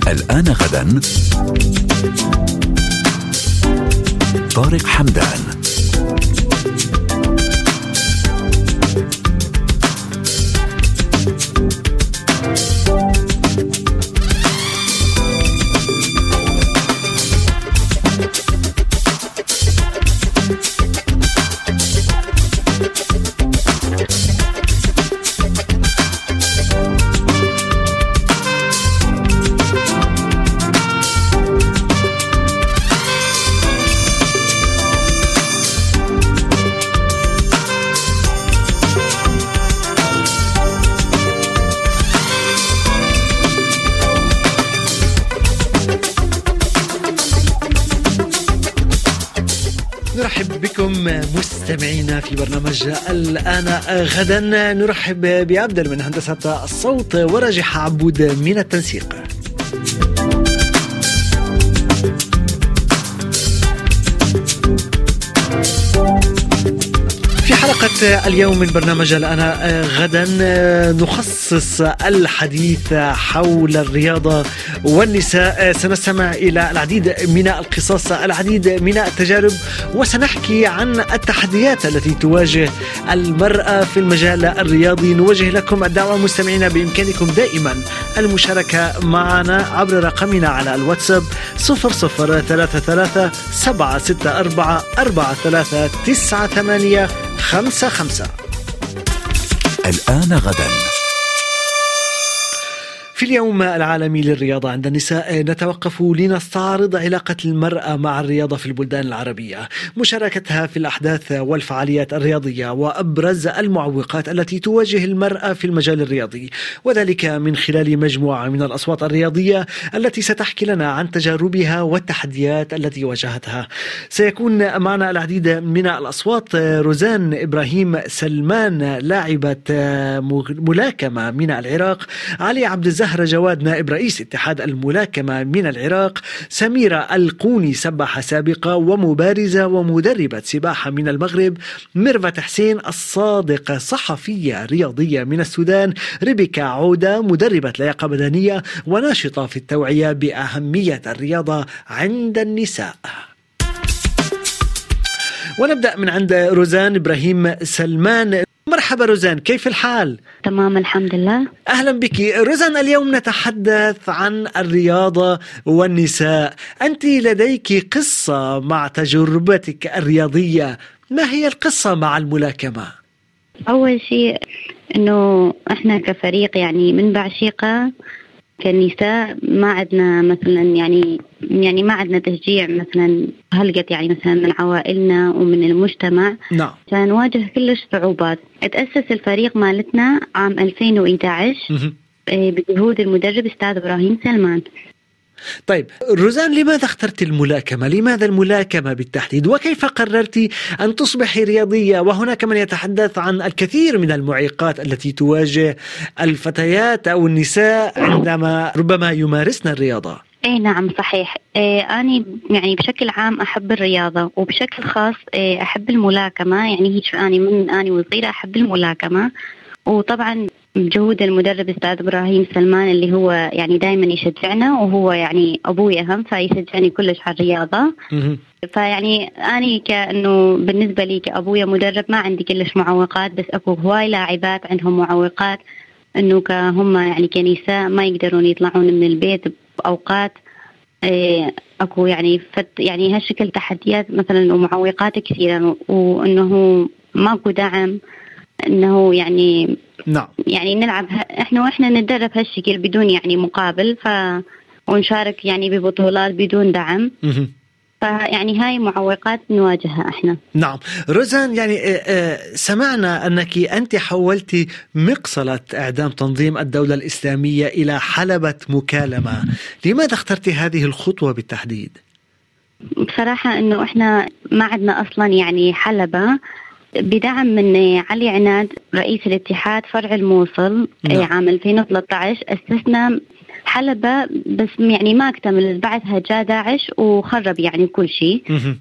الآن غدا طارق حمدان. نرحب بكم مستمعينا في برنامج الآن غدا. نرحب بعبد من هندسة الصوت ورجح عبود من التنسيق. في حلقة اليوم من برنامج الآن غدا نخصص الحديث حول الرياضة والنساء. سنستمع إلى العديد من القصص، العديد من التجارب، وسنحكي عن التحديات التي تواجه المرأة في المجال الرياضي. نوجه لكم الدعوة مستمعينا، بإمكانكم دائما المشاركة معنا عبر رقمنا على الواتساب 0033 764 4398 55. الآن غدا. في اليوم العالمي للرياضة عند النساء نتوقف لنستعرض علاقة المرأة مع الرياضة في البلدان العربية، مشاركتها في الأحداث والفعاليات الرياضية، وأبرز المعوقات التي تواجه المرأة في المجال الرياضي، وذلك من خلال مجموعة من الأصوات الرياضية التي ستحكي لنا عن تجاربها والتحديات التي واجهتها. سيكون معنا العديد من الأصوات: روزان إبراهيم سلمان لاعبة ملاكمة من العراق، علي عبد الزهر جواد نائب رئيس اتحاد الملاكمة من العراق، سميرة القوني سباحة سابقة ومبارزة ومدربة سباحة من المغرب، ميرفت حسين الصادق صحفية رياضية من السودان، ريبيكا عودة مدربة لياقة بدنية وناشطة في التوعية بأهمية الرياضة عند النساء. ونبدأ من عند روزان إبراهيم سلمان. مرحبا روزان، كيف الحال؟ تمام الحمد لله. أهلا بك روزان. اليوم نتحدث عن الرياضة والنساء. أنت لديك قصة مع تجربتك الرياضية، ما هي القصة مع الملاكمة؟ أول شيء أنه إحنا كفريق يعني من بعشيقة كنساء ما عندنا مثلا يعني ما عندنا تشجيع مثلا هلقت يعني مثلا من عوائلنا ومن المجتمع. نعم. فنواجه كلش صعوبات. تأسس الفريق مالتنا عام 2011 بجهود المدرب أستاذ إبراهيم سلمان. طيب روزان، لماذا اخترت الملاكمة؟ لماذا الملاكمة بالتحديد؟ وكيف قررت أن تصبحي رياضية؟ وهناك من يتحدث عن الكثير من المعيقات التي تواجه الفتيات أو النساء عندما ربما يمارسن الرياضة. اي نعم صحيح. أنا يعني بشكل عام أحب الرياضة، وبشكل خاص أحب الملاكمة. يعني هيك أنا وصغيرة أحب الملاكمة. وطبعا بجهود المدرب أستاذ إبراهيم سلمان اللي هو يعني دائما يشجعنا، وهو يعني أبوي أهم فيشجعني كلش على الرياضة. فيعني أنا كأنه بالنسبة لي كأبويا مدرب ما عندي كلش معوقات، بس أكو هواي لاعبات عندهم معوقات إنه كهم يعني كنساء ما يقدرون يطلعون من البيت بأوقات. أكو يعني يعني هالشكل تحديات مثلا ومعوقات كثيرة، وإنه ماكو دعم إنه يعني نعم يعني نلعب إحنا نتدرب هالشكل بدون يعني مقابل، ونشارك يعني ببطولات بدون دعم. فيعني هاي معوقات نواجهها احنا. نعم روزان، يعني سمعنا أنك أنت حولتي مقصلة إعدام تنظيم الدولة الإسلامية إلى حلبة مكالمة. لماذا اخترتي هذه الخطوة بالتحديد؟ بصراحة إنه إحنا ما عندنا أصلا يعني حلبة. بدعم من علي عناد رئيس الاتحاد فرع الموصل عام 2013 أسسنا حلبة، بس يعني ما اكتمل، بعدها جاء داعش وخرب يعني كل شيء.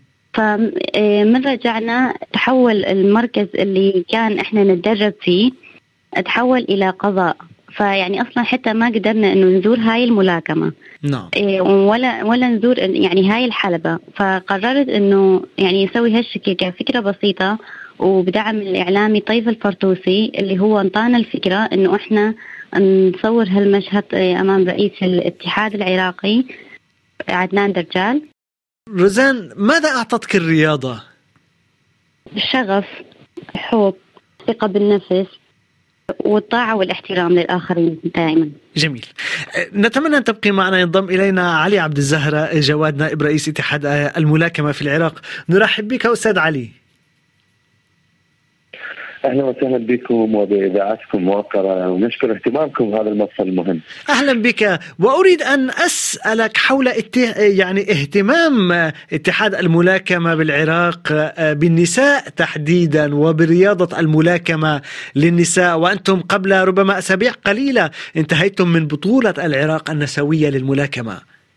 فمن رجعنا تحول المركز اللي كان احنا نتدرب فيه تحول إلى قضاء. فيعني أصلا حتى ما قدرنا إنه نزور هاي الملاكمة. نعم. ولا نزور يعني هاي الحلبة. فقررت إنه يعني أسوي هالشكل كفكرة بسيطة، وبدعم الإعلامي طيف الفرطوسي اللي هو انطانا الفكرة إنه إحنا نصور هالمشهد أمام رئيس الاتحاد العراقي عدنان درجال. روزان، ماذا أعطتك الرياضة؟ الشغف، الحب، الثقة بالنفس، والطاعة والاحترام للآخرين دائما. جميل. نتمنى أن تبقي معنا. ينضم إلينا علي عبد الزهرة جواد، نائب رئيس اتحاد الملاكمة في العراق. نرحب بك أستاذ علي. أهلا وسهلا بكم وبإذاعتكم الموقرة، ونشكر اهتمامكم بهذا المفصل المهم. أهلا بك. وأريد أن أسألك حول يعني اهتمام اتحاد الملاكمة بالعراق بالنساء تحديدا وبرياضة الملاكمة للنساء، وأنتم قبل ربما أسابيع قليلة انتهيتم من بطولة العراق النسوية للملاكمة.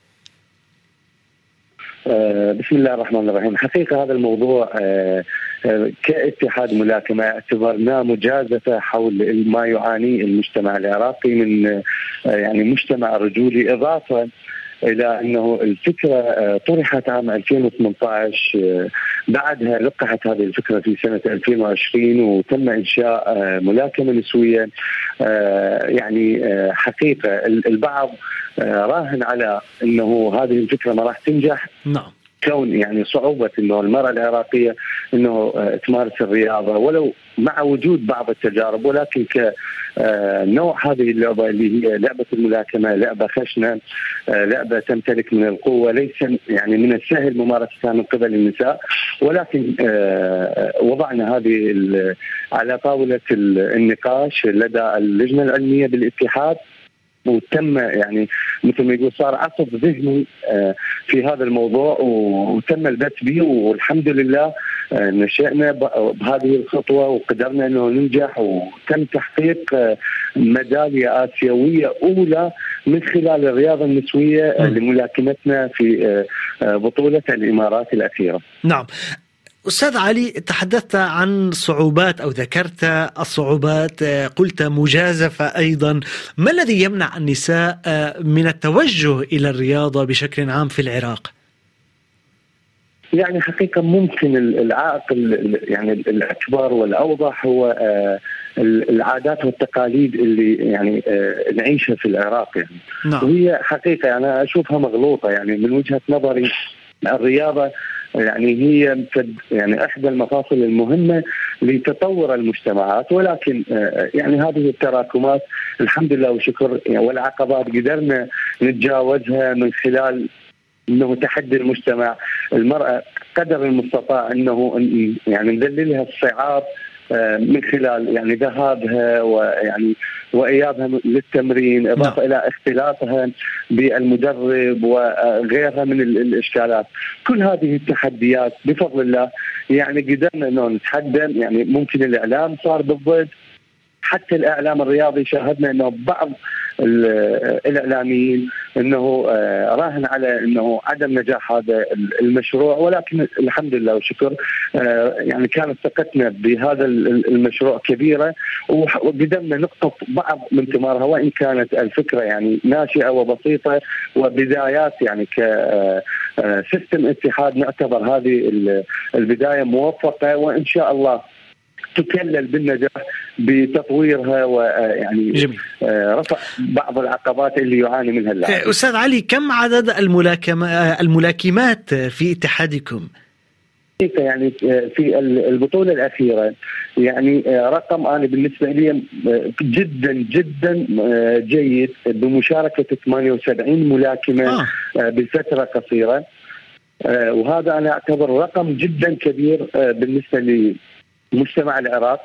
بسم الله الرحمن الرحيم. حقيقة هذا الموضوع كاتحاد ملاكمة اعتبرناه مجازفة حول ما يعانيه المجتمع العراقي من يعني مجتمع رجولي، إضافة إلى أنه الفكرة طرحت عام 2018، بعدها لقحت هذه الفكرة في سنة 2020 وتم إنشاء ملاكمة نسوية. يعني حقيقة البعض راهن على أنه هذه الفكرة ما راح تنجح. نعم. كون يعني صعوبة أنه المرأة العراقية أنه تمارس الرياضة ولو مع وجود بعض التجارب، ولكن كنوع هذه اللعبة اللي هي لعبة الملاكمة لعبة خشنة، لعبة تمتلك من القوة، ليس يعني من السهل ممارستها من قبل النساء. ولكن وضعنا هذه على طاولة النقاش لدى اللجنة العلمية بالاتحاد، وتم يعني مثل ما يقول صار عصف ذهني في هذا الموضوع، وتم البت به، والحمد لله نشأنا بهذه الخطوة وقدرنا أنه ننجح، وتم تحقيق ميدالية آسيوية أولى من خلال الرياضة النسوية لملاكمتنا في بطولة الإمارات الأخيرة. نعم. أستاذ علي، تحدثت عن صعوبات أو ذكرت الصعوبات، قلت مجازفة أيضا. ما الذي يمنع النساء من التوجه إلى الرياضة بشكل عام في العراق؟ يعني حقيقة ممكن العائق يعني الأكبر والأوضح هو العادات والتقاليد اللي يعني نعيشها في العراق يعني. نعم. وهي حقيقة أنا أشوفها مغلوطة يعني من وجهة نظري. الرياضة يعني هي يعني إحدى المفاصل المهمة لتطور المجتمعات، ولكن يعني هذه التراكمات الحمد لله وشكر والعقبات قدرنا نتجاوزها من خلال انه تحدي المجتمع. المرأة قدر المستطاع انه يعني نذللها الصعاب من خلال يعني ذهابها ويعني وايابها للتمرين، اضافه الى اختلاطها بالمدرب وغيرها من الاشكالات. كل هذه التحديات بفضل الله يعني قدرنا انه نتحدى. يعني ممكن الاعلام صار بالضد، حتى الاعلام الرياضي شاهدنا انه بعض الاعلاميين انه راهن على انه عدم نجاح هذا المشروع، ولكن الحمد لله والشكر يعني كانت ثقتنا بهذا المشروع كبيره، وقدرنا نقطف بعض من ثمارها، وان كانت الفكره يعني ناشئه وبسيطه وبدايات. يعني كسيستم اتحاد نعتبر هذه البدايه موفقه، وان شاء الله تكلل بالنجاح بتطويرها ويعني رفع بعض العقبات اللي يعاني منها اللاعب. أستاذ علي، كم عدد الملاكمات في اتحادكم؟ يعني في البطولة الأخيرة يعني رقم أنا بالنسبة لي جدا جدا جيد، بمشاركة 78 ملاكمة بفترة قصيرة، وهذا أنا أعتبر رقم جدا كبير بالنسبة لي مجتمع العراق.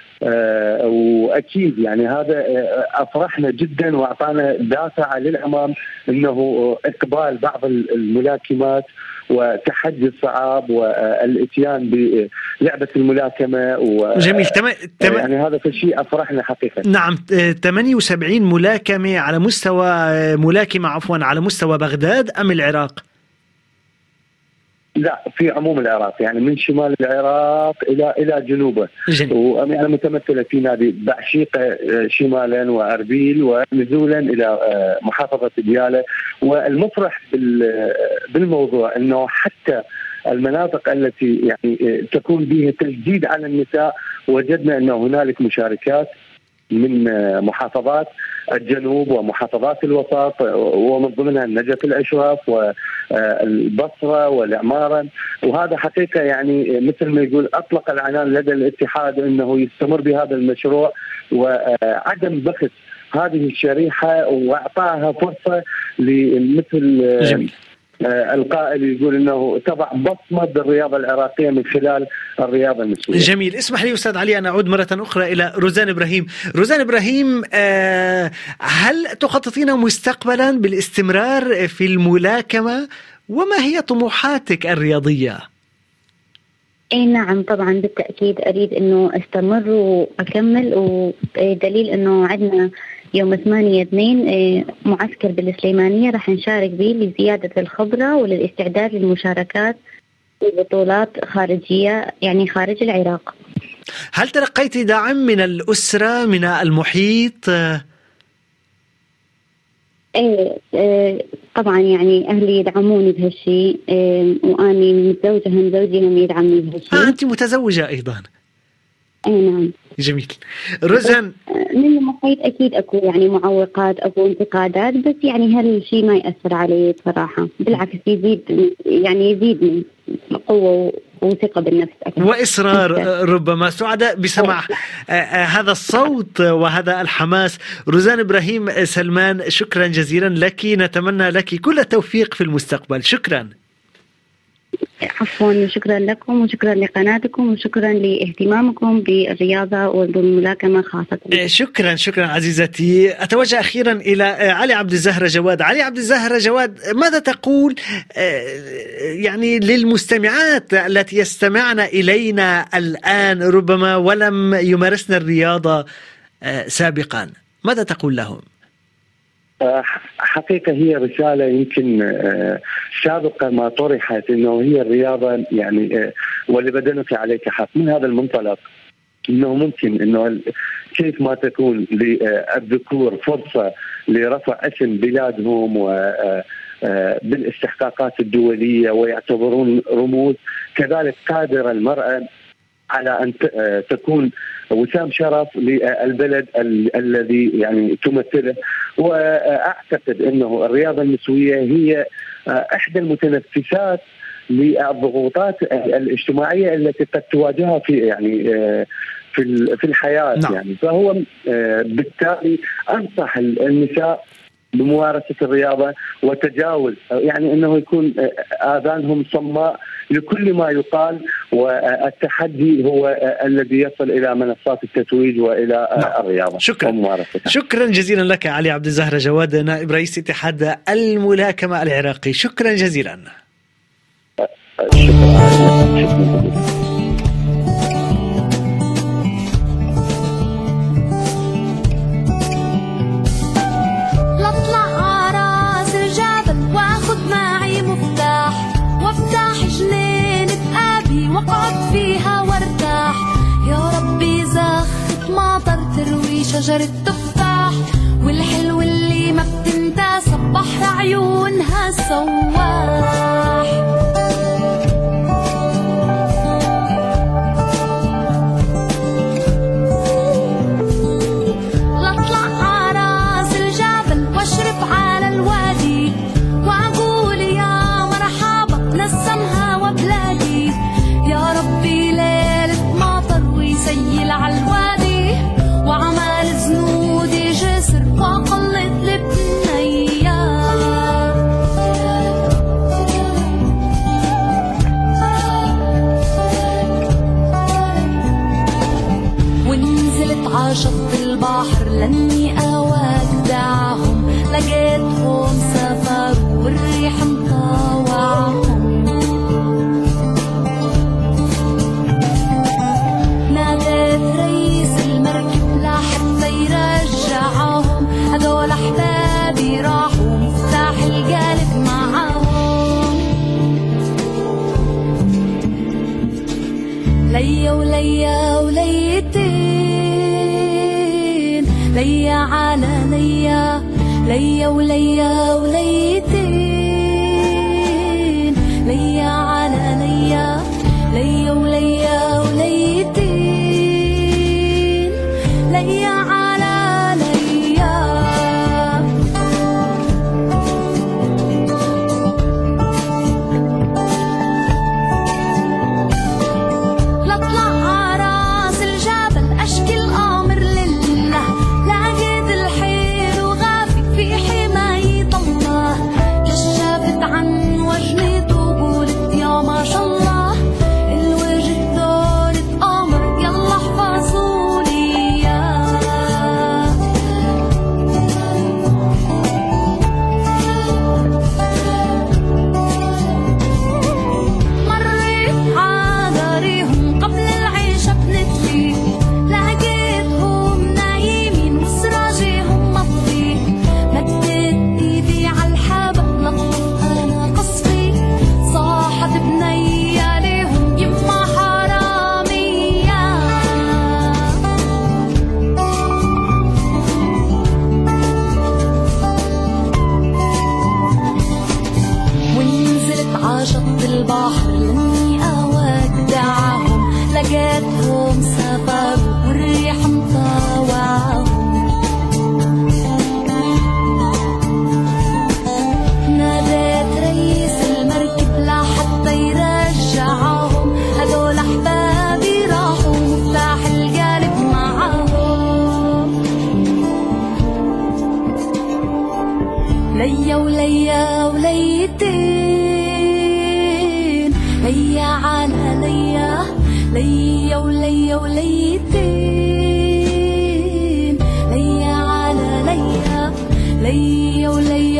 واكيد يعني هذا افرحنا جدا واعطانا دافع للامام انه اقبال بعض الملاكمات وتحدي الصعاب والاتيان بلعبه الملاكمه جميل. يعني هذا الشيء افرحنا حقيقه. نعم. 78 ملاكمه على مستوى على مستوى بغداد ام العراق؟ لا، في عموم العراق، يعني من شمال العراق الى جنوبه. وأنا متمثله في نادي بعشيقه شمالا واربيل ونزولا الى محافظه دياله. والمفرح بالموضوع انه حتى المناطق التي يعني تكون بها تجديد على النساء وجدنا انه هنالك مشاركات من محافظات الجنوب ومحافظات الوسط، ومن ضمنها النجف الأشرف والبصرة والعمارة. وهذا حقيقة يعني مثل ما يقول أطلق العنان لدى الاتحاد أنه يستمر بهذا المشروع وعدم بخس هذه الشريحة وأعطاها فرصة لمثل جميل. القائل يقول انه تضع بصمه بالرياضه العراقيه من خلال الرياضه النسويه. جميل. اسمح لي استاذ علي ان اعود مره اخرى الى روزان ابراهيم. روزان ابراهيم، هل تخططين مستقبلا بالاستمرار في الملاكمه؟ وما هي طموحاتك الرياضيه؟ اي نعم طبعا بالتاكيد اريد انه استمر واكمل، ودليل انه عندنا يوم 8/2 معسكر بالسليمانية راح نشارك به لزيادة الخبرة وللاستعداد للمشاركات في بطولات خارجية يعني خارج العراق. هل تلقيتي دعم من الأسرة من المحيط؟ طبعا يعني أهلي يدعموني بهالشيء، وأني متزوجة هم زوجي هم يدعمني بهالشيء. أنت متزوجة أيضا؟ نعم. جميل. روزان، من المحيط أكيد أكو يعني معوقات، أكو انتقادات، بس يعني هالشيء ما يأثر علي بصراحة، بالعكس يزيدني قوة وثقة بالنفس أكثر. وإصرار. ربما سعداء بسمع هذا الصوت وهذا الحماس. روزان إبراهيم سلمان، شكرا جزيلا لك، نتمنى لك كل التوفيق في المستقبل. شكرا. عفوا، شكرا لكم وشكرا لقناتكم وشكرا لاهتمامكم بالرياضة والملاكمة خاصة. شكرا عزيزتي. أتوجه أخيرا إلى علي عبد الزهرة جواد. علي عبد الزهرة جواد، ماذا تقول يعني للمستمعات التي يستمعن إلينا الآن ربما ولم يمارسن الرياضة سابقا؟ ماذا تقول لهم؟ حقيقة هي رسالة يمكن سابقا ما طرحت انه هي الرياضة يعني ولبدنك عليك حق. من هذا المنطلق انه ممكن انه كيف ما تكون للذكور فرصة لرفع اسم بلادهم بالاستحقاقات الدولية ويعتبرون رموز، كذلك قادرة المرأة على أن تكون وسام شرف للبلد الذي يعني تمثله. وأعتقد أنه الرياضة النسوية هي إحدى المتنفسات للضغوطات الاجتماعية التي قد تواجهها في الحياة. نعم. يعني فهو بالتالي أنصح النساء بممارسة الرياضة وتجاوز يعني أنه يكون آذانهم صماء لكل ما يقال، والتحدي هو الذي يصل إلى منصات التتويج وإلى الرياضة. شكرا جزيلا لك علي عبد الزهرة جواد، نائب رئيس اتحاد الملاكمة العراقي. شكرا جزيلا. وقعد فيها وارتاح، يا ربي زخت مطر تروي شجرة تفاح، والحلو اللي ما بتنتهى صبح عيونها سواح. لأطلع عراس الجبل واشرف على الوادي وأقول يا مرحبا نسمها وبلادي، يا ربي ليلة مطر ويسيل عالوادي، وعمل زنودي جسر وقلت لبنيا. ونزلت عاشط البحر لاني اودعهم، لقيتهم سفر والريح مطاوعهم، هذول أحبابي راحوا مفتاح القلب معاهم. على ليا ليا وليا وليتين ليا على ليا ليا وليا وليتين ليا على ليا لطلع عراس الجبل أشكي الأمر لله لقيت الحير وغافي في حماية الله كشفت عن وجهي وقولت يا ما شاء الله الوجه دورة قمر يلا احفظوا لي إياه مريت عذاريهم قبل العيشة بنتفي لقيتهم نايمين وسراجيهم مطفي مدت ايدي عالحبل نطف انا قصفي صاحت بني عليهم يما حرامية ونزلت عشط البحر لاني اودعهم لقيتهم سافروا والريح مطاوعهم ناديت رئيس المركب لحتى يرجعهم هدول احبابي راحوا مفتاح القلب معاهم ليا وليا وليتين ليا على ليا ليا وليا وليتين ليا على ليا ليا وليا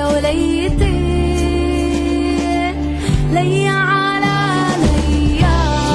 وليتين ليا على ليا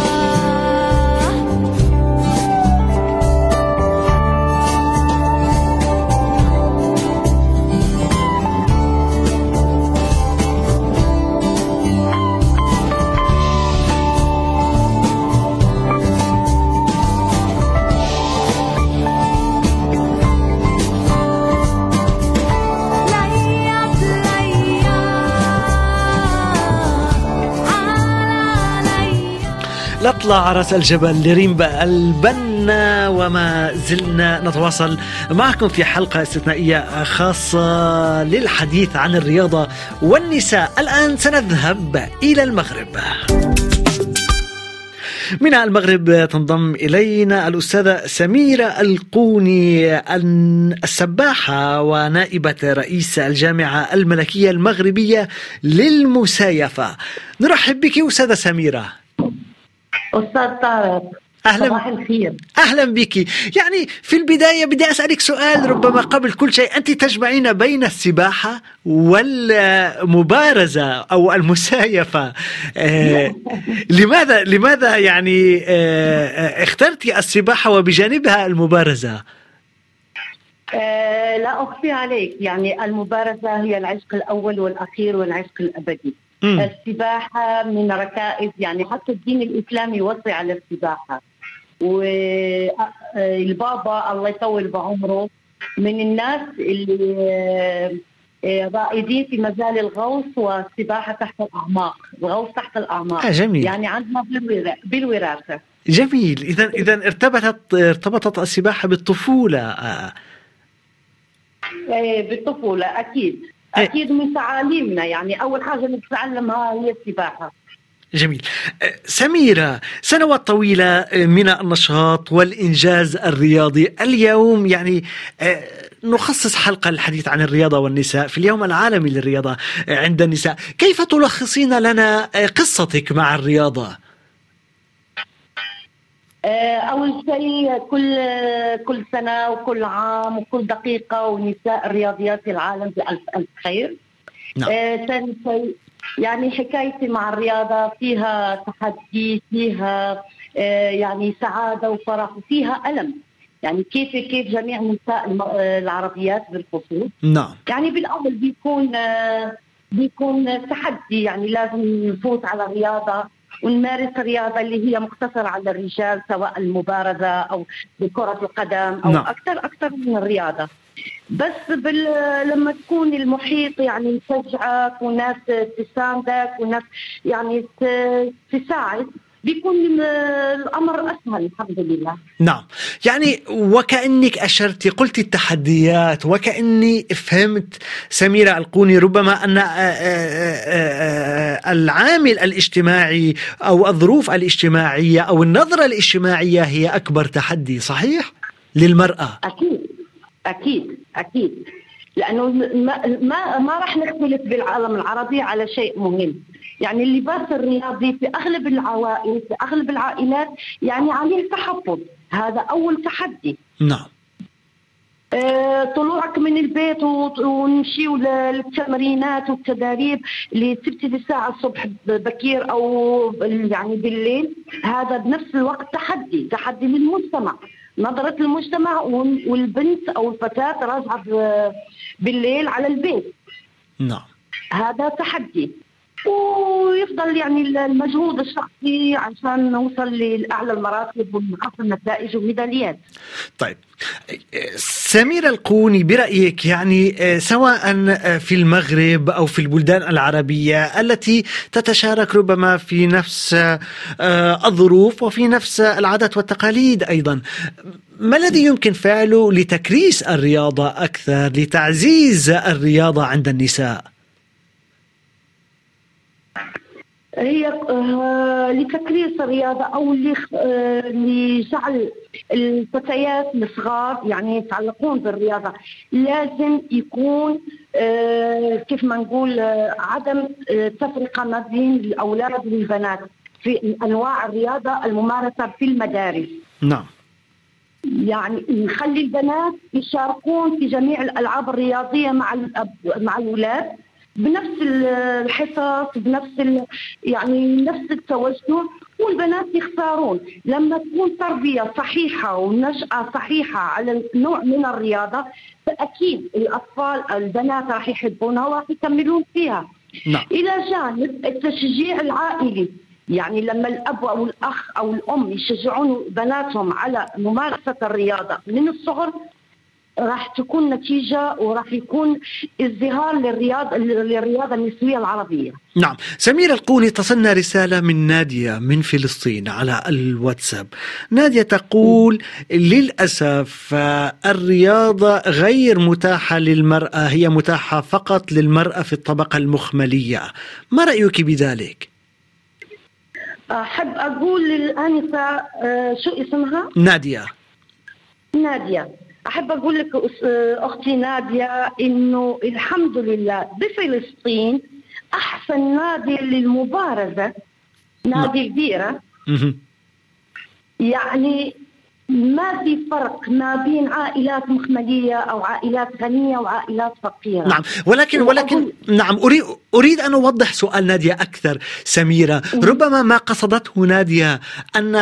لطلع عرس الجبل لريمبا البنا. وما زلنا نتواصل معكم في حلقة استثنائية خاصة للحديث عن الرياضة والنساء. الآن سنذهب إلى المغرب. من المغرب تنضم إلينا الأستاذة سميرة القوني السباحة ونائبة رئيس الجامعة الملكية المغربية للمسايفة. نرحب بك أستاذة سميرة. أستاذ طارق، صباح الخير. أهلا بك. يعني في البداية بدي أسألك سؤال ربما قبل كل شيء، أنت تجمعين بين السباحة والمبارزة أو المسايفة. لماذا يعني اخترتي السباحة وبجانبها المبارزة؟ لا أخفي عليك، يعني المبارزة هي العشق الأول والأخير والعشق الأبدي. السباحة من ركائز، يعني حتى الدين الإسلامي يوصي على السباحة. والبابا الله يطول بعمره من الناس اللي رائدين في مجال الغوص والسباحة تحت الأعماق، الغوص تحت الأعماق. جميل. يعني عندنا بالوراثة. جميل. إذا ارتبطت السباحة بالطفولة. بالطفولة أكيد. أكيد من تعاليمنا، يعني أول حاجة نتعلمها هي السباحة. جميل. سميرة، سنوات طويلة من النشاط والإنجاز الرياضي. اليوم يعني نخصص حلقة للحديث عن الرياضة والنساء في اليوم العالمي للرياضة عند النساء. كيف تلخصين لنا قصتك مع الرياضة؟ أول شيء كل سنة وكل عام وكل دقيقة ونساء الرياضيات في العالم بألف ألف خير. نعم. ثاني شيء يعني حكايتي مع الرياضة فيها تحدي، فيها يعني سعادة وفرح وفيها ألم. يعني كيف جميع النساء العربيات بالخصوص. نعم. يعني بالأول بيكون تحدي، يعني لازم نفوت على الرياضة ونمارس الرياضة اللي هي مقتصرة على الرجال، سواء المبارزة أو بكرة القدم أو نعم. أكثر من الرياضة. بس لما تكون المحيط يعني يشجعك وناس تساندك وناس يعني تساعد، بيكون الأمر أسهل الحمد لله. نعم، يعني وكأنك أشرتي قلت التحديات، وكأني فهمت سميرة القوني ربما أن العامل الاجتماعي أو الظروف الاجتماعية أو النظرة الاجتماعية هي أكبر تحدي، صحيح؟ للمرأة. أكيد لأنه ما راح نختلف بالعالم العربي على شيء مهم. يعني اللباس الرياضي في أغلب العوائل، في أغلب العائلات يعني عليه تحفظ، هذا أول تحدي. نعم. طلوعك من البيت ونمشيوا للتمرينات والتدريب اللي تبتدي الساعة الصبح بكير أو يعني بالليل، هذا بنفس الوقت تحدي للمجتمع. نظرة المجتمع والبنت أو الفتاة راجعة بالليل على البيت. نعم. هذا تحدي، ويفضل يعني المجهود الشخصي عشان نوصل لأعلى المراتب ونحصل نتائج وميداليات. طيب سميرة القوني، برأيك يعني سواء في المغرب أو في البلدان العربية التي تتشارك ربما في نفس الظروف وفي نفس العادات والتقاليد أيضا، ما الذي يمكن فعله لتكريس الرياضة أكثر، لتعزيز الرياضة عند النساء؟ هي لتكريس الرياضة أو لجعل الفتيات الصغار يعني يتعلقون بالرياضة، لازم يكون كيف ما نقول عدم تفرقة ما بين الأولاد والبنات في أنواع الرياضة الممارسة في المدارس. نعم. يعني نخلي البنات يشاركون في جميع الألعاب الرياضية مع الأولاد بنفس الحصص، يعني نفس التوجه، والبنات يختارون. لما تكون تربية صحيحة ونشأة صحيحة على نوع من الرياضة، فأكيد الأطفال البنات راح يحبونها وراح يكملون فيها. نعم. إلى جانب التشجيع العائلي، يعني لما الأب أو الأخ أو الأم يشجعون بناتهم على ممارسة الرياضة من الصغر، راح تكون نتيجة وراح يكون ازدهار للرياضة النسوية العربية. نعم. سميرة القوني، تصلنا رسالة من نادية من فلسطين على الواتساب. نادية تقول للأسف الرياضة غير متاحة للمرأة، هي متاحة فقط للمرأة في الطبقة المخملية، ما رأيك بذلك؟ أحب أقول للآنسة شو اسمها؟ نادية. أحب أقول لك أختي نادية إنه الحمد لله بفلسطين أحسن نادي للمبارزة نادي البيرة. يعني ما في فرق ما بين عائلات مخملية أو عائلات غنية وعائلات فقيرة. نعم، ولكن نعم، أريد أن أوضح سؤال نادية أكثر. سميرة، ربما ما قصدته نادية أن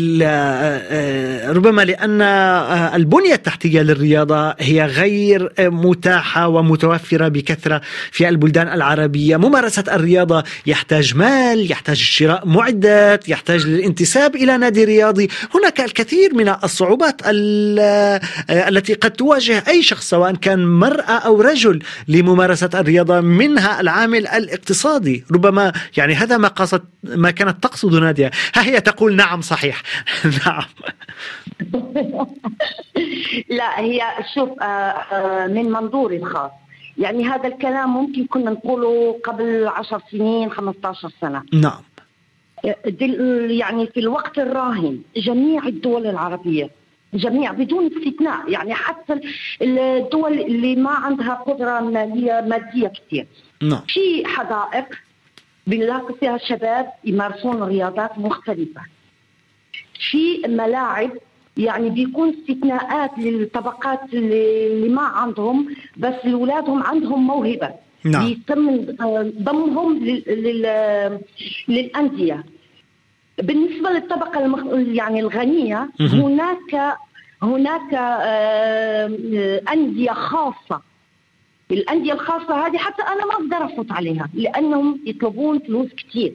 ربما لأن البنية التحتية للرياضة هي غير متاحة ومتوفرة بكثرة في البلدان العربية. ممارسة الرياضة يحتاج مال، يحتاج شراء معدات، يحتاج للانتساب إلى نادي رياضي. هناك الكثير من الصعوبات التي قد تواجه أي شخص سواء كان مرأة أو رجل لممارسة الرياضة، منها العامل الاقتصادي. ربما يعني هذا ما كانت تقصد نادية. ها هي تقول نعم صحيح. نعم. لا، هي شوف من منظوري الخاص، يعني هذا الكلام ممكن كنا نقوله قبل 10 سنين 15 سنة. نعم. يعني في الوقت الراهن جميع الدول العربية، جميع بدون استثناء، يعني حتى الدول اللي ما عندها قدرة مادية كثير، في حدائق بنلاقي فيها شباب يمارسون رياضات مختلفة، في ملاعب يعني بيكون استثناءات للطبقات اللي ما عندهم، بس الأولادهم عندهم موهبة. نعم. يتم ضمهم للأندية. بالنسبة للطبقة يعني الغنية، هناك أندية خاصة. الأندية الخاصة هذه حتى أنا ما أقدر أفوت عليها لأنهم يطلبون فلوس كتير.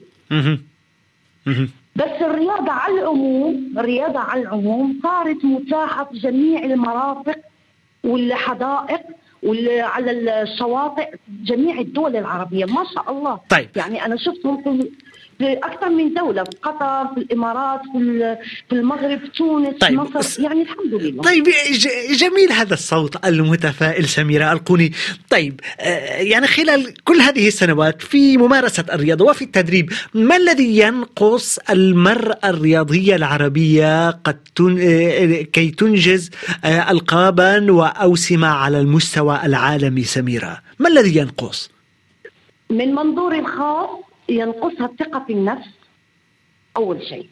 بس الرياضة على العموم صارت متاحة في جميع المرافق والحدائق وعلى الشواطئ جميع الدول العربية ما شاء الله. طيب. يعني أنا شفتهم في أكثر من دولة، في قطر، في الإمارات، في المغرب، في تونس، طيب. مصر، يعني الحمد لله. طيب جميل هذا الصوت المتفائل سميرة القوني. طيب يعني خلال كل هذه السنوات في ممارسة الرياضة وفي التدريب، ما الذي ينقص المرأة الرياضية العربية كي تنجز ألقابا وأوسمة على المستوى العالمي سميرة؟ ما الذي ينقص؟ من منظوري الخاص ينقصها الثقة في النفس أول شيء،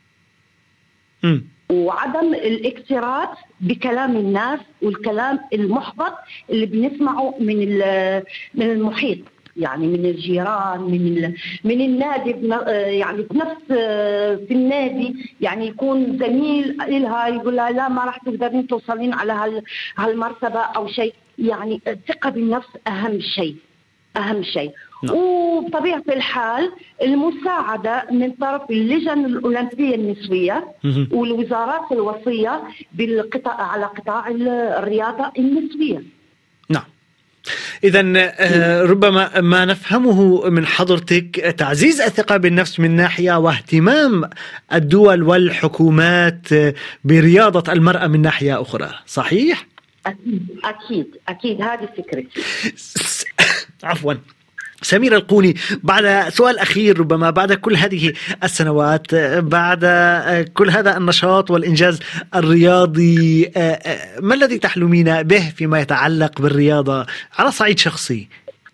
وعدم الاكتراث بكلام الناس والكلام المحبط اللي بنسمعه من المحيط، يعني من الجيران، من النادي. يعني في النادي يعني يكون زميل لها يقول لها لا ما راح تقدرين توصلين على هالمرتبة أو شيء. يعني الثقة بالنفس أهم شيء. وبطبيعة الحال المساعدة من طرف اللجنة الأولمبية النسوية والوزارات الوصية على قطاع الرياضة النسوية. نعم. إذن ربما ما نفهمه من حضرتك تعزيز الثقة بالنفس من ناحية، واهتمام الدول والحكومات برياضة المرأة من ناحية أخرى، صحيح؟ أكيد هذه فكرتي. عفوا سميرة القوني، بعد سؤال أخير ربما بعد كل هذه السنوات، بعد كل هذا النشاط والإنجاز الرياضي، ما الذي تحلمين به فيما يتعلق بالرياضة على صعيد شخصي؟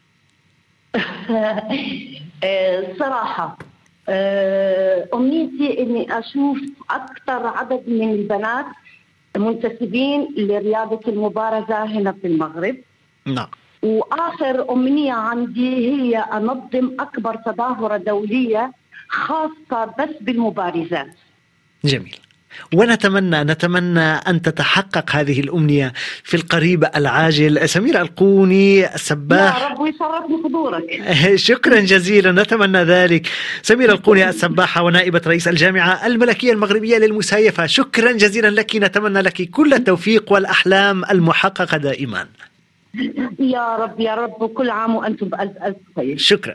صراحة أمنيتي أني أشوف أكثر عدد من البنات منتسبين لرياضة المبارزة هنا في المغرب. نعم. وآخر أمنية عندي هي أنظم أكبر تظاهرة دولية خاصة بس بالمبارزات. جميل. ونتمنى أن تتحقق هذه الأمنية في القريب العاجل. سميرة القوني السباح، يا رب ويشرفني حضورك. شكرا جزيلا، نتمنى ذلك. سميرة القوني السباحة ونائبة رئيس الجامعة الملكية المغربية للمسايفة، شكرا جزيلا لك، نتمنى لك كل التوفيق والأحلام المحققة دائما. يا رب يا رب، وكل عام وأنتم بألف ألف خير. شكرا.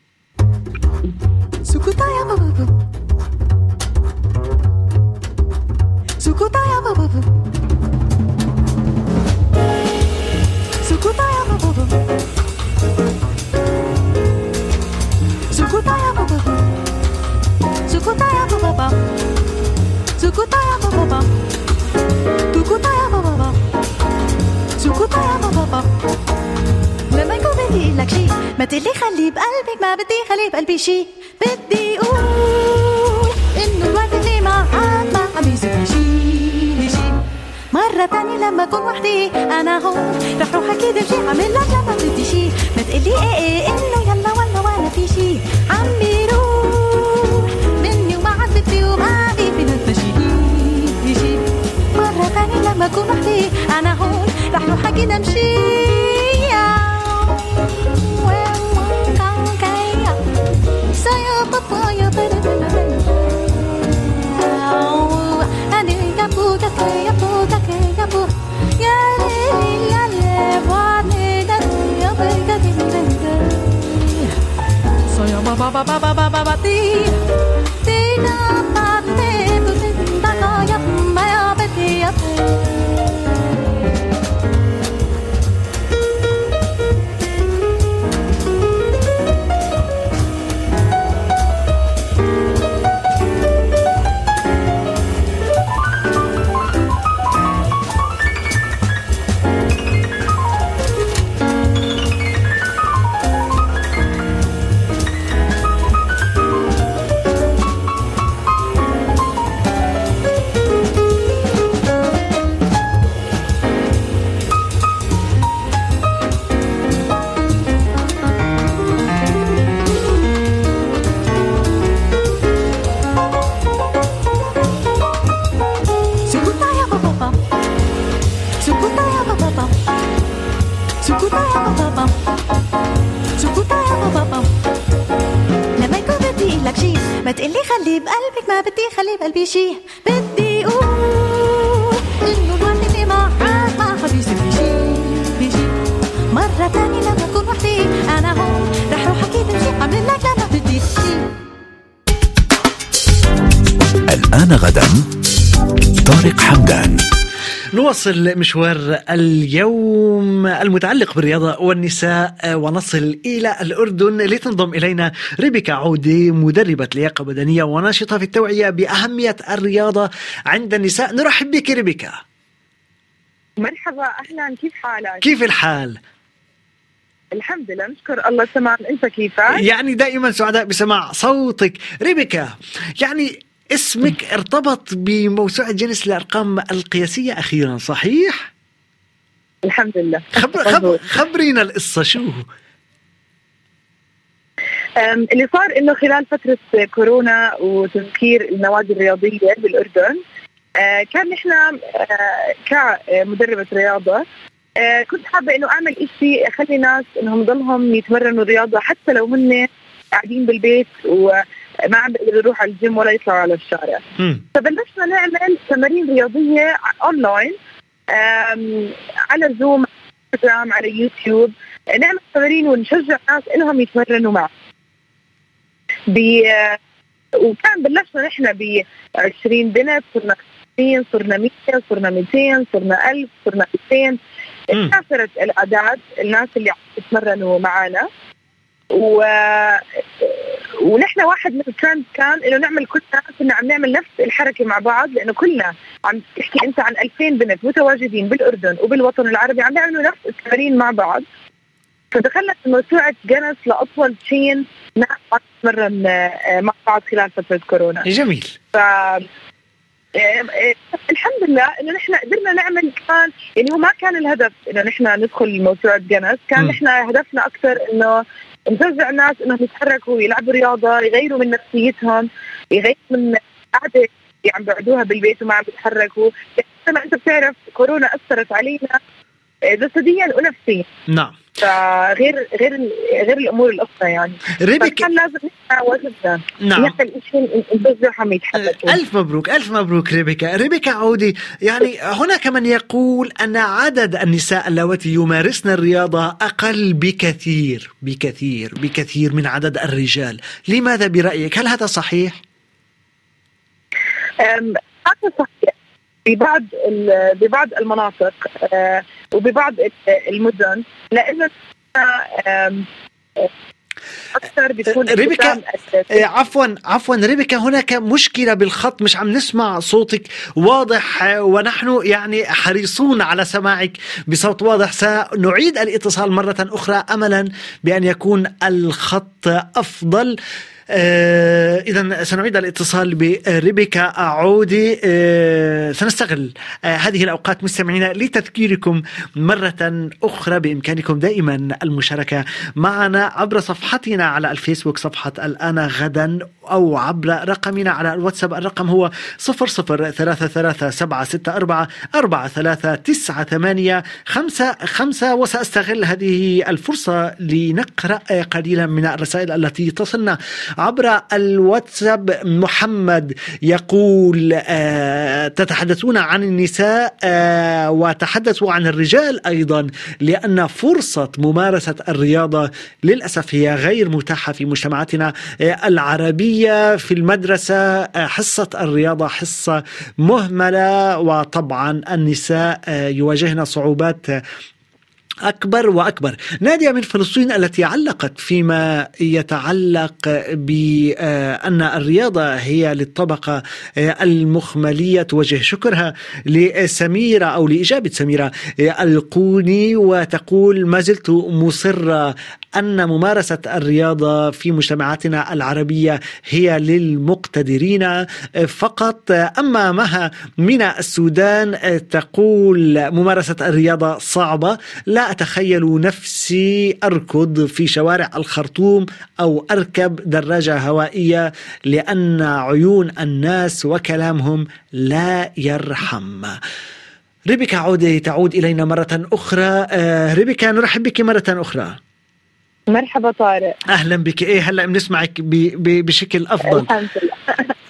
لما يكون بدي لك شي ما تقلي خلي بقلبك، ما بدي خلي بقلبي شي. بدي اقول انه الوقت اللي معاك ما عم يصير شي. مرة تانية لما اكون وحدي انا هون رح روح اكيد بشي عامل لك لما بدي شي. ما تقلي ايه انه يلا ولا وانا في شي عم بيروح مني وما عاد بدي وما في نتمشي. مرة تانية لما اكون وحدي انا هون رح روح اكيد امشي. ba ba ba ba ba ba ba ti ti na pa te tu ta ka ya ma ya ba ti ya ما تقلي خلي بقلبك، ما بدي خلي بقلبي شي. بدي اقول انه الوقت اللي معاك ما حبيصير في شي. مرة تاني لما أكون وحدي أنا هون رح روح أكيد أمشي أعمل لك لما بدي تشي. الآن غدا طارق حمدان. نواصل مشوار اليوم المتعلق بالرياضة والنساء ونصل إلى الأردن لتنضم إلينا ريبيكا عودي مدربة لياقة بدنية وناشطة في التوعية بأهمية الرياضة عند النساء. نرحب بك ريبيكا. مرحبا، أهلا، كيف حالك؟ كيف الحال؟ الحمد لله نشكر الله تمام، أنت كيفك؟ يعني دائما سعداء بسماع صوتك. ريبيكا، يعني اسمك ارتبط بموسوعة جينيس للأرقام القياسية أخيرا، صحيح؟ الحمد لله. خبرينا القصة، شو اللي صار إنه خلال فترة كورونا وتذكير النوادي الرياضية بالأردن، كان نحن كمدربة رياضة كنت حابة إنه أعمل إشي أخلي ناس إنهم ضلهم يتمرنوا رياضة حتى لو هن قاعدين بالبيت وما عم بيقدروا يروحوا على الجيم ولا يطلعوا على الشارع. فبلشنا نعمل تمارين رياضية أونلاين على زوم، على انستغرام، على يوتيوب، نعمل تمارين ونشجع الناس إنهم يتمرنوا معنا. وكان بلشنا نحن ب 20 بنت، صرنا 20، صرنا 100، صرنا 200، صرنا 1000، صرنا 2000. كثرت الأعداد الناس اللي عم يتمرنوا معنا. ونحن واحد من الترند كان إنه نعمل كلنا كنا عم نعمل نفس الحركة مع بعض، لأنه كلنا عم تحكي أنت عن 2000 بنت متواجدين بالأردن وبالوطن العربي عم نعملوا نفس التمارين مع بعض. فدخلنا في موسوعة جينيس لأطول تشين ناس عم تتمرن مع بعض خلال فترة كورونا. جميل. الحمد لله إنه نحن قدرنا نعمل، كان يعني هو ما كان الهدف إنه نحن ندخل موسوعة جينيس، كان نحن هدفنا أكثر إنه نشجع الناس إنهم يتحركوا، يلعبوا رياضة، يغيروا من نفسيتهم، يغيروا من قعدة اللي عم بيقعدوها بالبيت وما عم بيتحركوا. يعني أنت بتعرف كورونا أثرت علينا جسديا ونفسيا. نعم. فغير الامور الاخرى يعني. ريبيكا، كان لازم واجبنا نعم نعمل شيء نشجعهم يتحركوا. الف مبروك الف مبروك ريبيكا عودي. يعني هناك من يقول ان عدد النساء اللواتي يمارسن الرياضه اقل بكثير بكثير بكثير من عدد الرجال. لماذا برايك؟ هل هذا صحيح؟ هذا صحيح ببعض المناطق وببعض المدن، لأنه أكثر بيكون ريبيكا. عفوا ريبيكا، هناك مشكلة بالخط، مش عم نسمع صوتك واضح، ونحن يعني حريصون على سماعك بصوت واضح. سنعيد الاتصال مرة أخرى أملا بأن يكون الخط أفضل. إذن سنعيد الاتصال بريبيكا عودي. سنستغل هذه الأوقات مستمعينا لتذكيركم مرة أخرى بإمكانكم دائما المشاركة معنا عبر صفحتنا على الفيسبوك، صفحة الآن غدا، أو عبر رقمنا على الواتساب. الرقم هو 003374643985. وسأستغل هذه الفرصة لنقرأ قليلا من الرسائل التي تصلنا عبر الواتساب. محمد يقول تتحدثون عن النساء وتحدثوا عن الرجال أيضا، لأن فرصة ممارسة الرياضة للأسف هي غير متاحة في مجتمعاتنا العربية. في المدرسة حصة الرياضة حصة مهملة، وطبعا النساء يواجهن صعوبات أكبر وأكبر. نادية من فلسطين التي علقت فيما يتعلق بأن الرياضة هي للطبقة المخملية، توجه شكرها لسميرة أو لإجابة سميرة القوني، وتقول ما زلت مصرة أن ممارسة الرياضة في مجتمعاتنا العربية هي للمقتدرين فقط. أما مها من السودان تقول ممارسة الرياضة صعبة، لا أتخيل نفسي أركض في شوارع الخرطوم أو أركب دراجة هوائية، لأن عيون الناس وكلامهم لا يرحم. ريبيكا عودي تعود إلينا مرة أخرى. ريبيكا، نرحب بك مرة أخرى. مرحبا طارق. أهلا بك. هلأ بنسمعك بشكل أفضل. الحمد لله.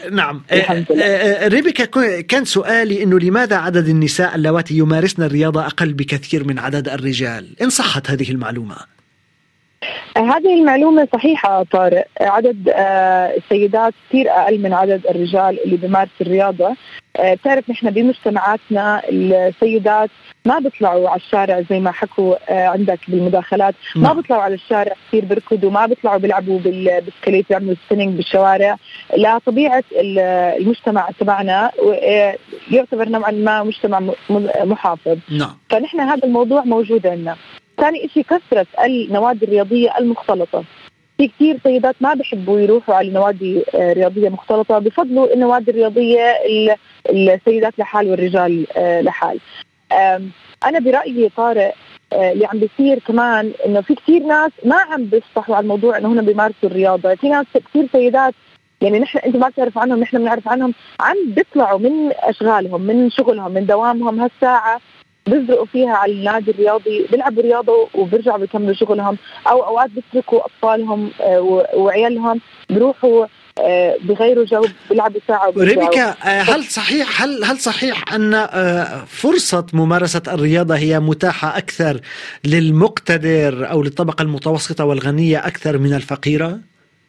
نعم. الحمد لله. ريبيكا، كان سؤالي أنه لماذا عدد النساء اللواتي يمارسن الرياضة أقل بكثير من عدد الرجال؟ إن صحت هذه المعلومة. هذه المعلومة صحيحة طارق. عدد السيدات كثير أقل من عدد الرجال اللي بيمارس الرياضة. بتعرف نحن بمجتمعاتنا السيدات ما بيطلعوا على الشارع زي ما حكوا عندك بالمداخلات، ما بيطلعوا على الشارع كثير بركضوا، ما بيطلعوا بيلعبوا بالبسكليت بيعملوا سبيننج بالشوارع. لا، طبيعة المجتمع تبعنا يعتبر نوعا ما مجتمع محافظ. فنحن هذا الموضوع موجود عندنا. ثاني شيء كثرة النوادي الرياضية المختلطة. في كثير سيدات ما بيحبوا يروحوا على نوادي رياضية مختلطة، بفضلوا النوادي الرياضية السيدات لحال والرجال لحال. أنا برأيي طارق اللي عم بيصير كمان إنه في كثير ناس ما عم بيصحوا على الموضوع إنه هنا بيمارسوا الرياضة. في ناس كثير سيدات يعني نحن أنت ما بتعرف عنهم، نحن بنعرف عنهم، عم بيطلعوا من أشغالهم من شغلهم من دوامهم هالساعة بيزرقوا فيها على النادي الرياضي، بيلعبوا رياضة وبيرجعوا بيكملوا شغلهم، أو أوقات بيتركوا أطفالهم وعيالهم بيروحوا بغيروا جو بيلعبوا ساعة. ريبيكا، هل صحيح أن فرصة ممارسة الرياضة هي متاحة أكثر للمقتدر أو للطبقة المتوسطة والغنية أكثر من الفقيرة؟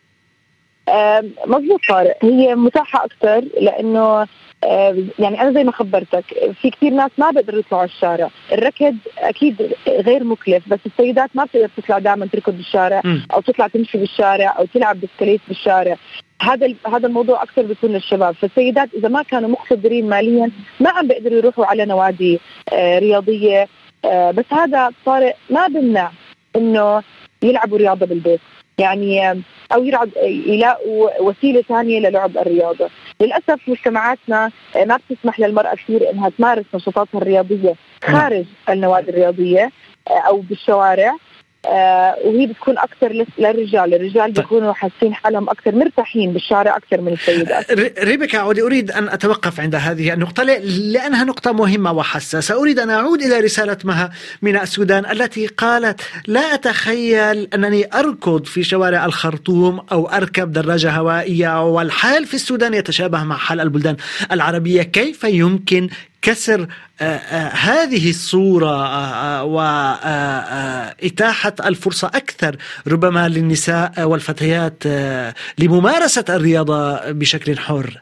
مظبوط طارق، هي متاحة أكثر لأنه يعني أنا زي ما خبرتك في كثير ناس ما بيقدروا يطلعوا الشارع. الركض أكيد غير مكلف، بس السيدات ما بتقدر تطلع دائما تركض بالشارع أو تطلع تمشي بالشارع أو تلعب بسكليت بالشارع. هذا الموضوع أكثر بيكون للشباب. فالسيدات إذا ما كانوا مقتدرين ماليا ما عم بيقدروا يروحوا على نوادي رياضية. بس هذا طارق ما بمنع إنه يلعبوا رياضة بالبيت، يعني أو يلاقوا وسيلة ثانية للعب الرياضة. للأسف مجتمعاتنا ما بتسمح للمرأة كثير إنها تمارس نشاطاتها الرياضية خارج النوادي الرياضية أو بالشوارع، وهي بتكون أكثر للرجال. الرجال بيكونوا حاسين حالهم أكثر مرتاحين بالشارع أكثر من السيدات. ريبيكا، أريد أن أتوقف عند هذه النقطة لأنها نقطة مهمة وحساسة. أريد أن أعود إلى رسالة مها من السودان التي قالت: لا أتخيل أنني أركض في شوارع الخرطوم أو أركب دراجة هوائية، والحال في السودان يتشابه مع حال البلدان العربية. كيف يمكن كسر هذه الصورة وإتاحة الفرصة أكثر ربما للنساء والفتيات لممارسة الرياضة بشكل حر؟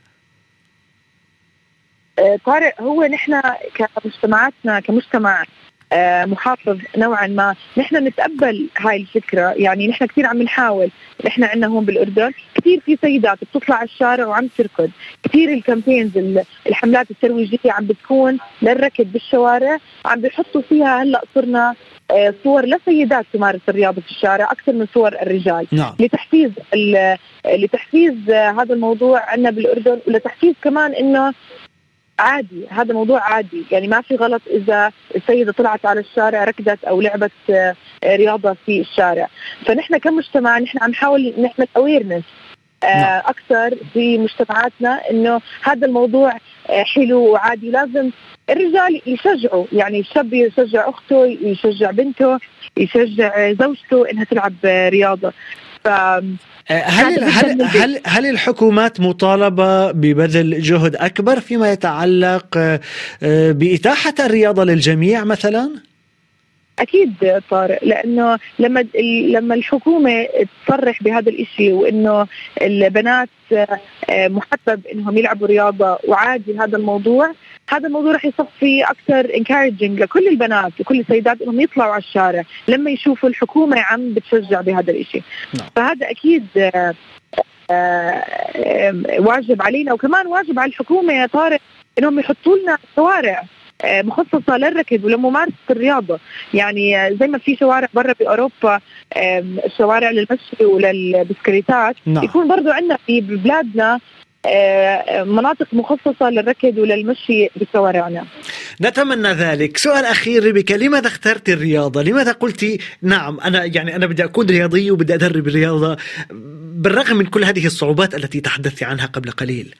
طارق، هو نحن كمجتمعاتنا كمجتمع محافظ نوعا ما نحن نتقبل هاي الفكرة. يعني نحن كثير عم نحاول. نحن عندنا هون بالأردن كثير في سيدات بتطلع على الشارع وعم تركض. كثير الكامبينز الحملات الترويجية عم بتكون للركض بالشوارع، عم بيحطوا فيها هلأ صرنا صور لسيدات تمارس الرياضة في الشارع أكثر من صور الرجال. لتحفيز هذا الموضوع عندنا بالأردن، ولتحفيز كمان إنه عادي، هذا موضوع عادي. يعني ما في غلط إذا السيدة طلعت على الشارع ركضت أو لعبت رياضة في الشارع. فنحن كمجتمع نحن عم نحاول نحمل أويرنس أكثر في مجتمعاتنا إنه هذا الموضوع حلو وعادي. لازم الرجال يشجعوا، يعني الشاب يشجع أخته، يشجع بنته، يشجع زوجته إنها تلعب رياضة. هل الحكومات مطالبة ببذل جهد أكبر فيما يتعلق بإتاحة الرياضة للجميع مثلا؟ أكيد طارق، لأنه لما الحكومة تصرح بهذا الإشي وإنه البنات محبب إنهم يلعبوا رياضة وعادي هذا الموضوع رح يصفي أكثر encouraging لكل البنات وكل السيدات إنهم يطلعوا على الشارع لما يشوفوا الحكومة عم بتشجع بهذا الإشي. فهذا أكيد واجب علينا، وكمان واجب على الحكومة يا طارق إنهم يحطوا لنا شوارع مخصصة للركض ولممارسة الرياضة. يعني زي ما في شوارع برا بأوروبا الشوارع للمشي وللبسكليتات، يكون برضو عندنا في بلادنا مناطق مخصصة للركض وللمشي بشوارعنا. نتمنى ذلك. سؤال أخير ريبيكا، لماذا اخترت الرياضة؟ لماذا قلتي نعم أنا بدي أكون رياضي وبدي أدرب الرياضة بالرغم من كل هذه الصعوبات التي تحدثت عنها قبل قليل؟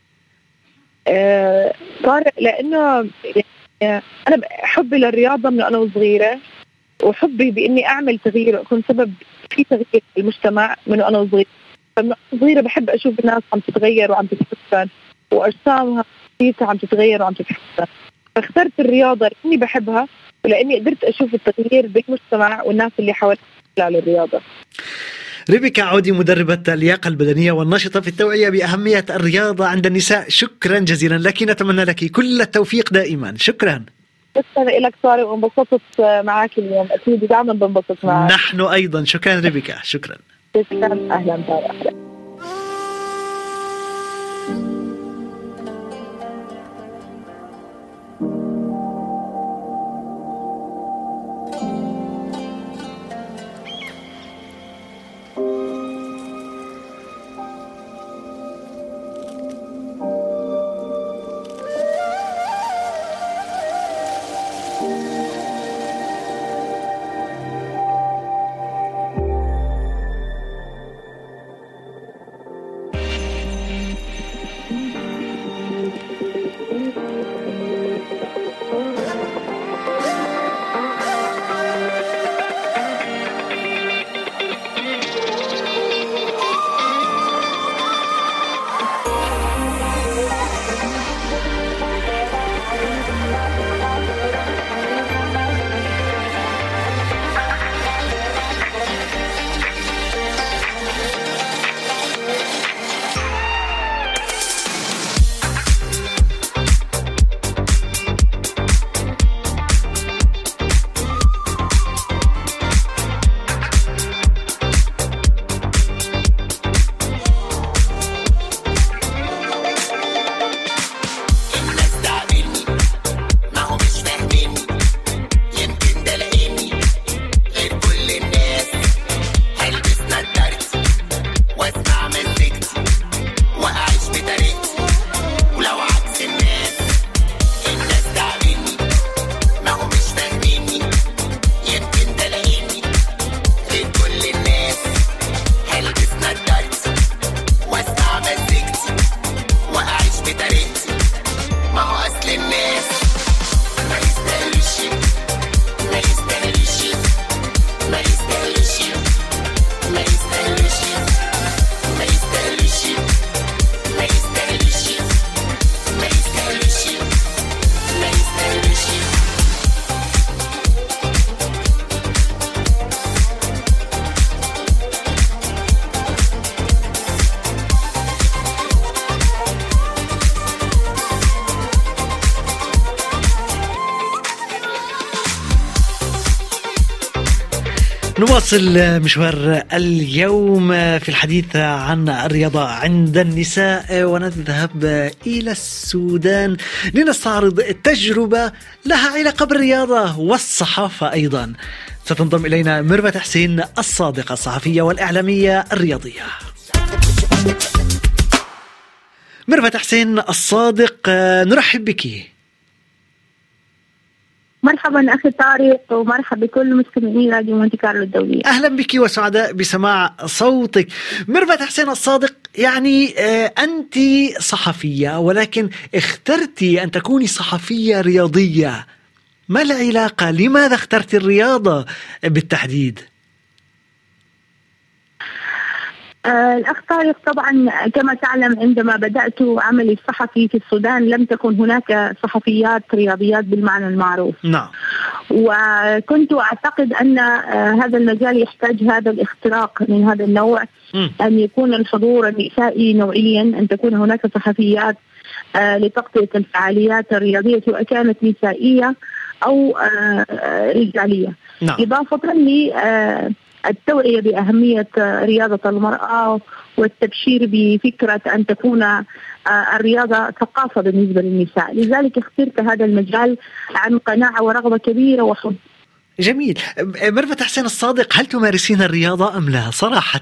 طارق، لأنه أنا حبي للرياضة من أنا وصغيرة، وحبي بإني أعمل تغيير وأكون سبب في تغيير المجتمع من أنا وصغيرة. صغيرة بحب أشوف الناس عم تتغير وعم تتحسن، وأجسامها عم تتغير وعم تتحسن. فاخترت الرياضة لأني بحبها، ولأني قدرت أشوف التغيير بالمجتمع والناس اللي حوالي خلال الرياضة. ريبيكا عودي، مدربة اللياقة البدنية والناشطة في التوعية بأهمية الرياضة عند النساء، شكرا جزيلا لك، نتمنى لك كل التوفيق دائما. شكرا. شكرا لك طارق، وانبسطت معك اليوم، أكيد دائما بنبسط معك. نحن أيضا. شكرا ريبيكا. شكرا. شكرا. أهلا طارق. نواصل مشوار اليوم في الحديث عن الرياضة عند النساء، ونذهب إلى السودان لنستعرض تجربة لها علاقة بالرياضة والصحافة أيضا. ستنضم إلينا ميرفت حسين الصادق، الصحفية والإعلامية الرياضية. ميرفت حسين الصادق، نرحب بك. مرحبا أخي طارق، ومرحبا بكل مستمعين راديو مونتي كارلو الدولية. أهلا بك وسعداء بسماع صوتك. ميرفت حسين الصادق، يعني أنت صحفية، ولكن اخترتي أن تكوني صحفية رياضية. ما العلاقة؟ لماذا اخترت الرياضة بالتحديد؟ الأخ طارق، طبعا كما تعلم عندما بدأت عملي الصحفي في السودان لم تكن هناك صحفيات رياضيات بالمعنى المعروف. نعم. وكنت أعتقد أن هذا المجال يحتاج هذا الاختراق من هذا النوع، أن يكون الحضور النسائي نوعيا، أن تكون هناك صحفيات لتغطية الفعاليات الرياضية سواء كانت نسائية أو رجالية. نعم. إضافة التوعية بأهمية رياضة المرأة والتبشير بفكرة أن تكون الرياضة ثقافة بالنسبة للنساء، لذلك اخترت هذا المجال عن قناعة ورغبة كبيرة وحب. جميل. ميرفت حسين الصادق، هل تمارسين الرياضة أم لا صراحة؟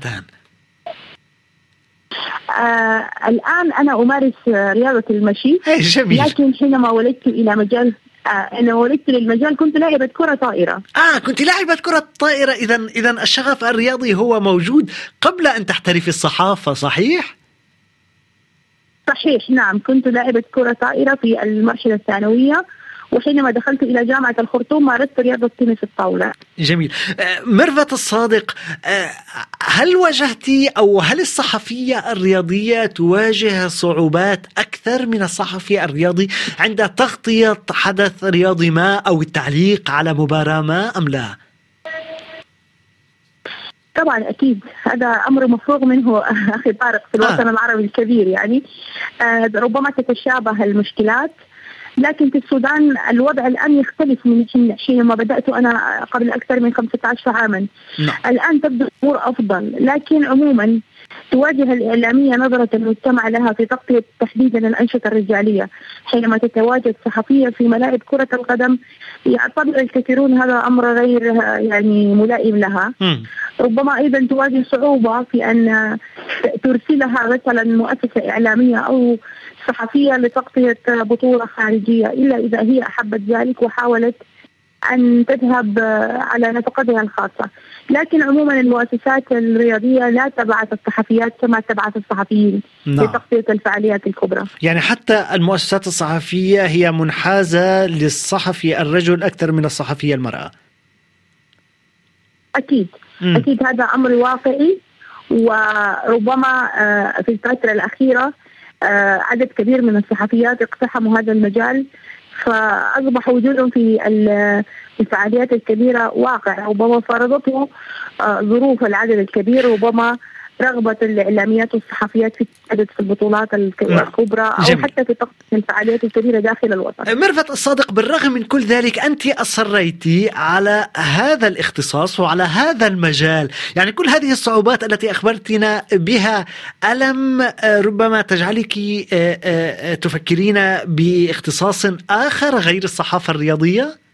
الآن أنا أمارس رياضة المشي. جميل. لكن حينما ولدت إلى مجال أنا ولدت للمجال كنت لاعبة كرة طائرة. كنت لاعبة كرة طائرة. إذا الشغف الرياضي هو موجود قبل أن تحترفي الصحافة، صحيح؟ صحيح، نعم. كنت لاعبة كرة طائرة في المرحلة الثانوية، وحينما دخلت إلى جامعة الخرطوم مارست رياضة تنس الطاولة. جميل. ميرفت الصادق، هل واجهتي أو هل الصحفية الرياضية تواجه صعوبات أكثر من الصحفي الرياضي عند تغطية حدث رياضي ما أو التعليق على مباراة ما أم لا؟ طبعا أكيد هذا أمر مفروغ منه أخي طارق في الوطن العربي الكبير. يعني ربما تتشابه المشكلات، لكن في السودان الوضع الآن يختلف من حينما بدأت أنا قبل أكثر من 15 عاما. الآن تبدو الأمور أفضل، لكن عموما تواجه الإعلامية نظرة المجتمع لها في تغطية تحديدا الأنشطة الرجالية. حينما تتواجد صحفية في ملاعب كرة القدم يعتبر الكثيرون هذا أمر غير يعني ملائم لها. ربما أيضا تواجه صعوبة في أن ترسلها مثلا مؤسسة إعلامية أو صحفية لتغطية بطولة خارجية، إلا إذا هي أحبت ذلك وحاولت أن تذهب على نفقتها الخاصة. لكن عموما المؤسسات الرياضية لا تبعث الصحفيات كما تبعث الصحفيين لتغطية الفعاليات الكبرى. يعني حتى المؤسسات الصحفية هي منحازة للصحفي الرجل أكثر من الصحفية المرأة. أكيد أكيد هذا أمر واقعي، وربما في الفترة الأخيرة عدد كبير من الصحفيات اقتحموا هذا المجال، فأصبح وجودهم في الفعاليات الكبيرة واقع. ربما فرضته ظروف العدد الكبير، ربما رغبة الإعلاميات والصحفيات في التحدث في البطولات الكبرى أو جميل. حتى في تغطية الفعاليات الكبيرة داخل الوطن. ميرفت الصادق، بالرغم من كل ذلك أنت أصريتي على هذا الاختصاص وعلى هذا المجال، يعني كل هذه الصعوبات التي أخبرتنا بها ألم ربما تجعلك تفكرين باختصاص آخر غير الصحافة الرياضية؟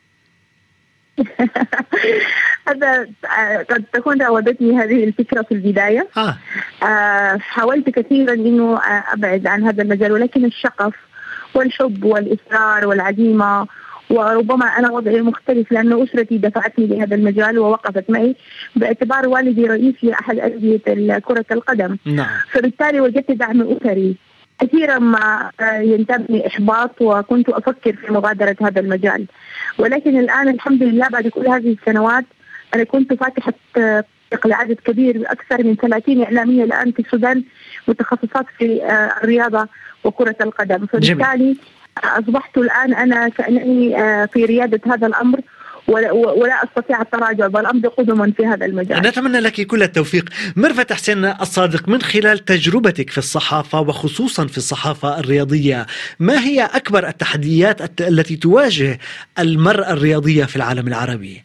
هذا قد تكون راودتني هذه الفكرة في البداية. حاولت كثيرا إنه أبعد عن هذا المجال، ولكن الشغف والحب والإصرار والعزيمة، وربما أنا وضعي مختلف لأن أسرتي دفعتني لهذا المجال ووقفت معي باعتبار والدي رئيس لأحد أندية كرة القدم. فبالتالي وجدت دعم أسري. كثيرا ما ينتابني إحباط وكنت أفكر في مغادرة هذا المجال، ولكن الآن الحمد لله بعد كل هذه السنوات أنا كنت فاتحة لعدد كبير أكثر من 30 إعلامية الآن في السودان متخصصات في الرياضة وكرة القدم. فبالتالي أصبحت الآن أنا كأنني في ريادة هذا الأمر ولا أستطيع التراجع بل أمضي قدما في هذا المجال. نتمنى لك كل التوفيق. ميرفت حسين الصادق، من خلال تجربتك في الصحافة وخصوصا في الصحافة الرياضية، ما هي أكبر التحديات التي تواجه المرأة الرياضية في العالم العربي؟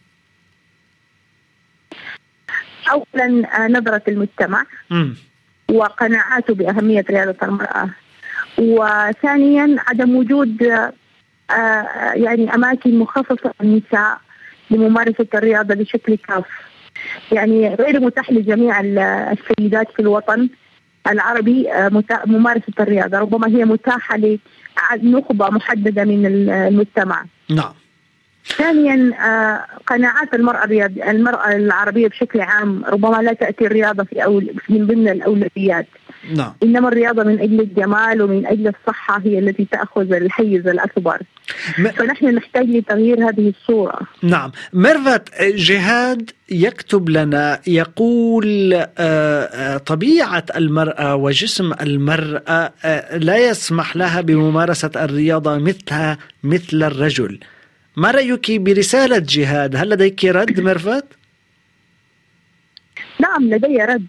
أولا نظرة المجتمع وقناعاته بأهمية رياضة المرأة، وثانيا عدم وجود يعني أماكن مخصصة للنساء لممارسة الرياضة بشكل كاف. يعني غير متاح لجميع السيدات في الوطن العربي ممارسة الرياضة، ربما هي متاحة لنخبة محددة من المجتمع. نعم. ثانيا قناعات المرأة العربية بشكل عام، ربما لا تأتي الرياضة من ضمن الأولويات. نعم. إنما الرياضة من أجل الجمال ومن أجل الصحة هي التي تأخذ الحيز الأكبر. فنحن نحتاج لتغيير هذه الصورة. نعم. ميرفت، جهاد يكتب لنا يقول طبيعة المرأة وجسم المرأة لا يسمح لها بممارسة الرياضة مثل الرجل. ما رأيك برسالة جهاد؟ هل لديك رد ميرفت؟ نعم لدي رد.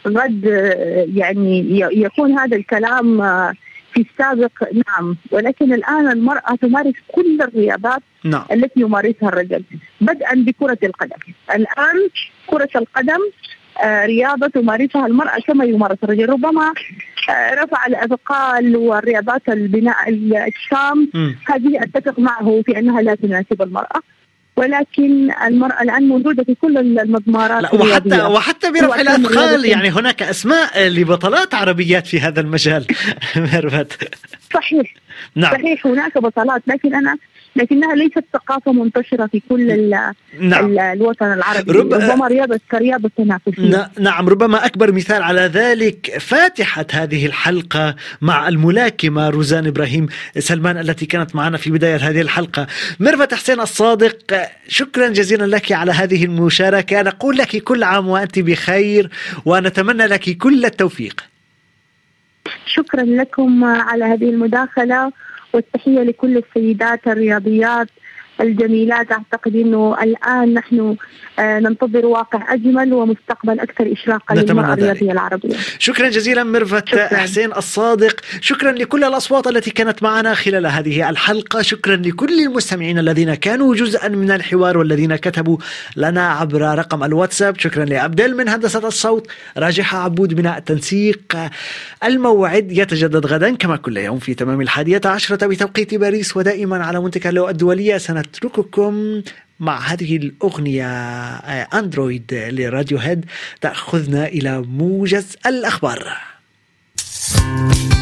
يعني يكون هذا الكلام في السابق، نعم، ولكن الآن المرأة تمارس كل الرياضات التي يمارسها الرجل، بدءا بكرة القدم. الآن كرة القدم رياضة تمارسها المرأة كما يمارس الرجل. ربما رفع الأثقال والرياضات البناء الأجسام هذه أتفق معه في أنها لا تناسب المرأة، ولكن المرأة الآن موجودة في كل المضمارات. وحتى برفع الأثقال، يعني هناك أسماء لبطلات عربيات في هذا المجال. صحيح. نعم. صحيح هناك بطلات، لكن أنا لكنها ليست ثقافة منتشرة في كل الوطن العربي. ربما رياضة كرياضة تنافسية. نعم، ربما أكبر مثال على ذلك فاتحة هذه الحلقة مع الملاكمة روزان إبراهيم سلمان التي كانت معنا في بداية هذه الحلقة. ميرفت حسين الصادق، شكرا جزيلا لك على هذه المشاركة. نقول لك كل عام وأنت بخير ونتمنى لك كل التوفيق. شكرا لكم على هذه المداخلة، والتحية لكل السيدات الرياضيات الجميلات. أعتقد أنه الآن نحن ننتظر واقع أجمل ومستقبل أكثر إشراقا للمرأة الرياضية العربية. شكرا جزيلا ميرفت حسين الصادق. شكرا لكل الأصوات التي كانت معنا خلال هذه الحلقة. شكرا لكل المستمعين الذين كانوا جزءا من الحوار والذين كتبوا لنا عبر رقم الواتساب. شكرا لعبدال من هندسة الصوت، راجحة عبود من التنسيق. الموعد يتجدد غدا كما كل يوم في تمام 11 بتوقيت باريس، ودائما على منتهى اللغة الدولية. سنترككم مع هذه الأغنية أندرويد لراديو هيد تأخذنا إلى موجز الأخبار.